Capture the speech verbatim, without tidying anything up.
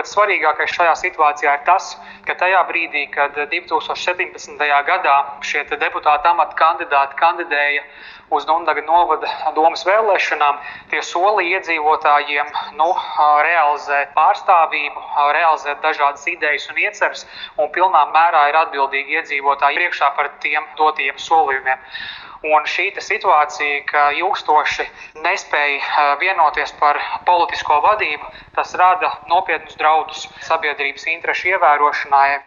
pats svarīgākais šajā situācijā ir tas, ka tajā brīdī, kad divi tūkstoši septiņpadsmitajā gadā šie deputāta amata kandidāti kandidēja uz Dundaga novada domes vēlēšanām, tie solīja iedzīvotājiem nu, realizēt pārstāvību, realizēt dažādas idejas un ieceres, un pilnā mērā ir atbildīgi iedzīvotāji priekšā par tiem dotajiem solījumiem. Un šī situācija, ka ilgstoši nespēja vienoties par politisko vadību, tas rada nopietnus draudus sabiedrības interešu ievērošanai.